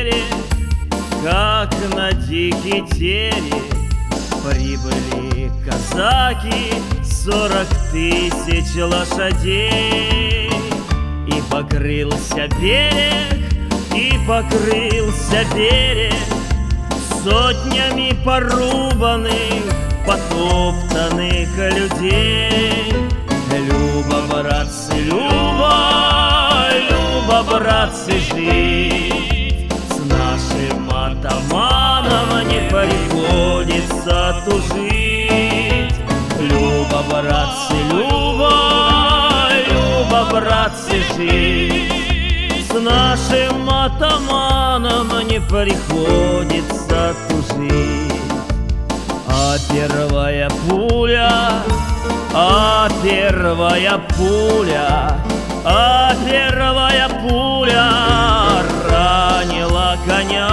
берег, как на дикий терек. Прибыли казаки, 40 тысяч лошадей. И покрылся берег, и покрылся берег сотнями порубанных, потоптанных людей. Люба, братцы, Люба, Люба, братцы, жить с нашим атаманом не приходится тужить. Люба, братцы, Люба, Люба, братцы, жить с нашим атаманом не приходится тужить. А первая пуля, а первая пуля, а первая пуля ранила коня,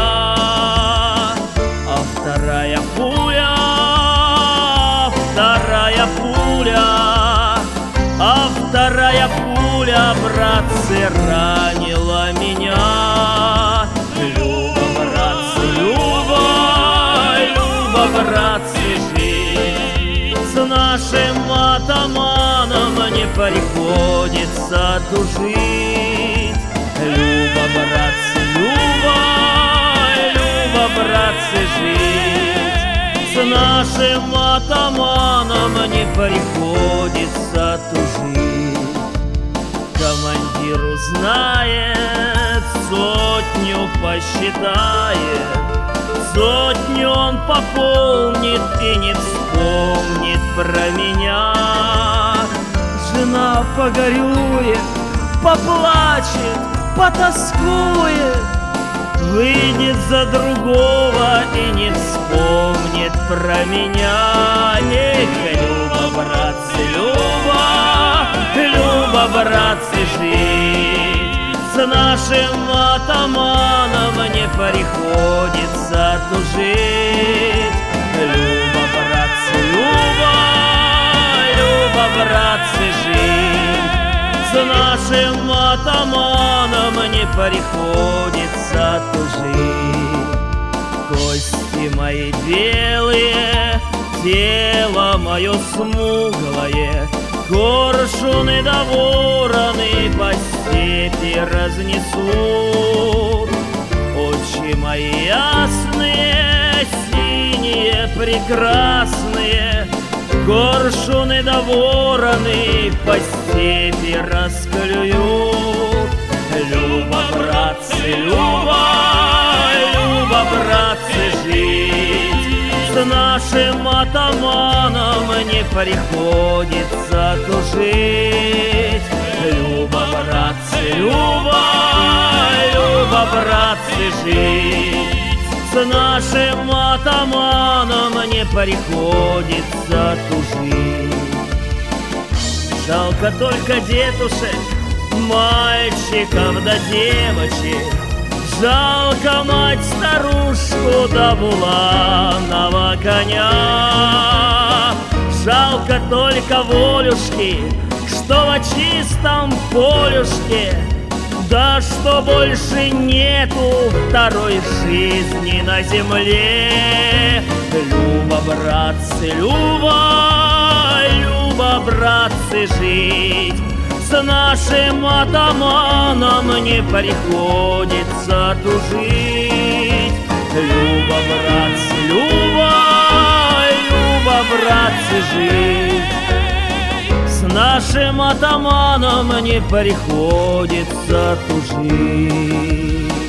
а вторая пуля, вторая пуля, а вторая пуля, братцы, ранила меня. Люба, братцы, Люба, Люба, братцы, жить с нашим атаманом не приходится тужить. Люба, братцы, Люба, Люба, братцы, жить с нашим атаманом не приходится тужить. Командир узнает, сотню посчитает, сотню он пополнит и не вспомнит про меня. Жена погорюет, поплачет, потаскует, выйдет за другого и не вспомнит про меня. Эх, Люба, братцы, Люба, Люба, братцы, жить с нашим атаманом не приходится тужить. Люба, братцы, Люба, Люба, братцы, жить с нашим атаманом не приходится тужить. Кости мои белые, тело мое смуглое, коршуны да вороны по степи разнесут. Очи мои ясные, синие, прекрасные, коршуны да вороны по степи расклюют. Люба, братцы, Люба, Люба, братцы, жить с нашим атаманом не приходится тужить. Люба, братцы, Люба, Люба, братцы, жить с нашим атаманом не приходится тужить. Жалко только дедушек, мальчиков да девочек, жалко мать старушку да буланого коня. Жалко только волюшки, что во чистом полюшке, да что больше нету второй жизни на земле. Люба, братцы, Люба, Люба, братцы, жить с нашим атаманом не приходится тужить. Люба, братцы, Люба, Люба, братцы, жить с нашим атаманом не приходится тужить.